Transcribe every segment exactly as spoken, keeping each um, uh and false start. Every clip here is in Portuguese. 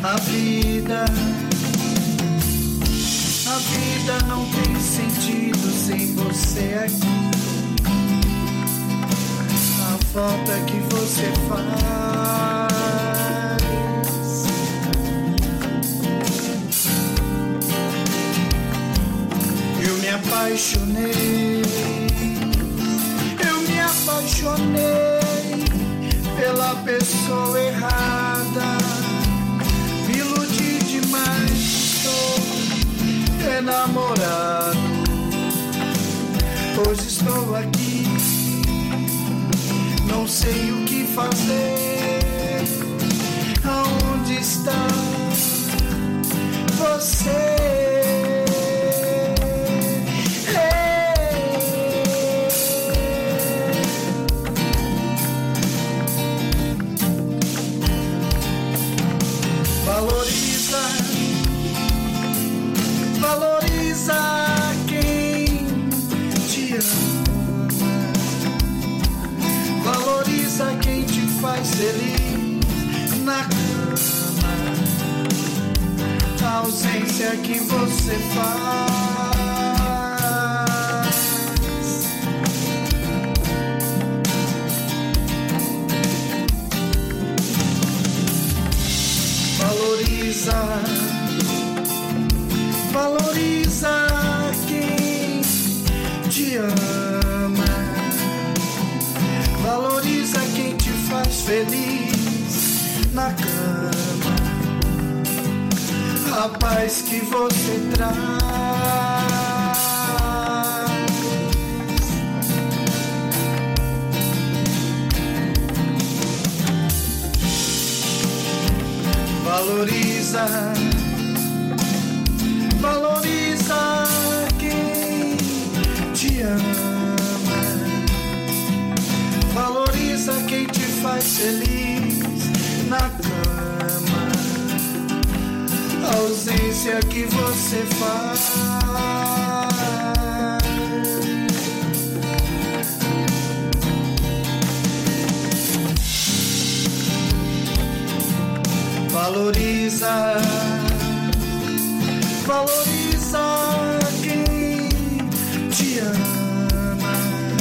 A vida, a vida não tem sentido sem você aqui. A falta que você faz. Eu me apaixonei, eu me apaixonei pela pessoa errada. Me iludi demais, estou enamorado. Hoje estou aqui, não sei o que fazer. Aonde está você? Valoriza, valoriza quem te ama. Valoriza quem te faz feliz na cama. A ausência que você faz. Valoriza, valoriza quem te ama. Valoriza quem te faz feliz na cama. A paz que você traz. Valoriza, valoriza quem te ama. Valoriza quem te faz feliz na cama. A ausência que você faz. Valoriza, valoriza quem te ama.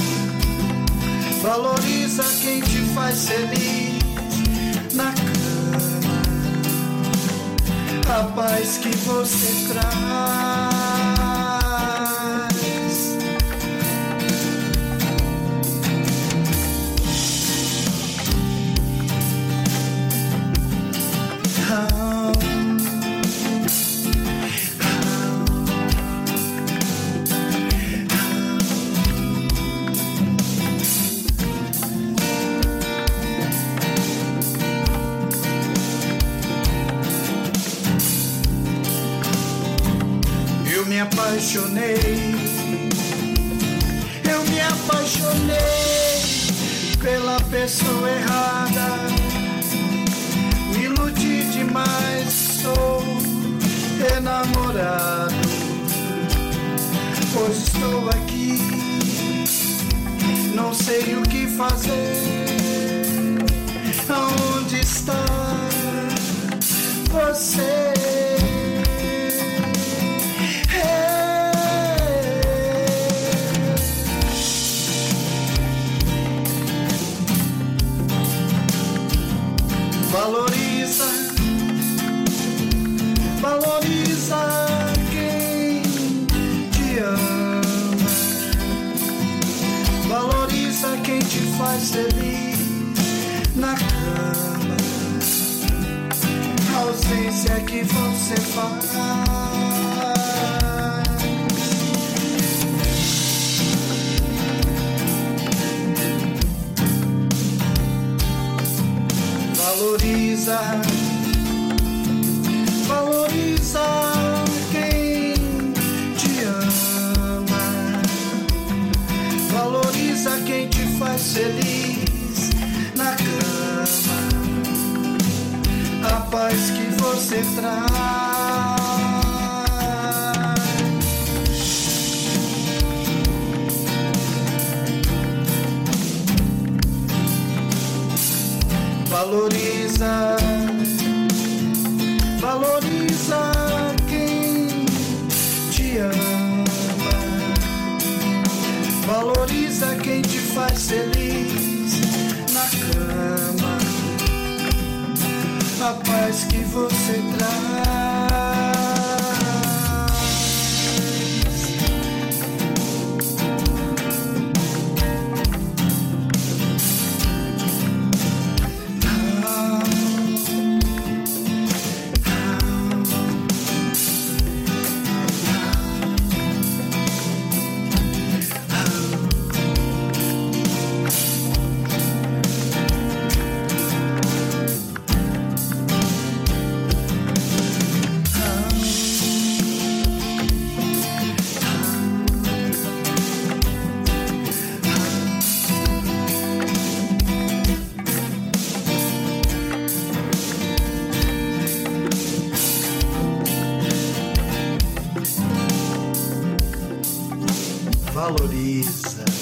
Valoriza quem te faz feliz na cama. A paz que você traz. Eu me apaixonei, eu me apaixonei pela pessoa errada. Me iludi demais, sou enamorado. Hoje estou aqui, não sei o que fazer. Aonde está você? Valoriza, valoriza quem te ama. Valoriza quem te faz feliz na cama. A ausência que você faz. Valoriza, valoriza quem te ama. Valoriza quem te faz feliz na cama. A paz que você traz. Valoriza, mais feliz na cama, a paz que você traz. Valoriza.